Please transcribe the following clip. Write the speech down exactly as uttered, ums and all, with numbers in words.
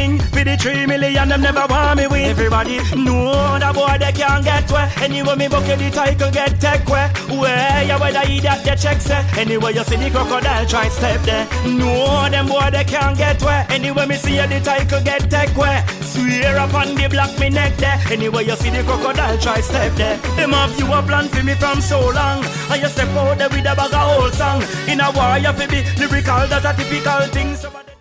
king. For the three million, them never want me win. Everybody know that boy they can't get where. Anyway, me bucket the title get tech where. Where you whether he that the check say. Anyway, you see the crocodile try step there. No, them boy they can't get where. Anyway, me see the title get tech where. Swear upon the block me neck there. Anyway, you see the crocodile try step there. Them have you a plan for me from so long. And you step out there with a bag of old song. In a war you fi be lyrical, that a typical thing. Somebody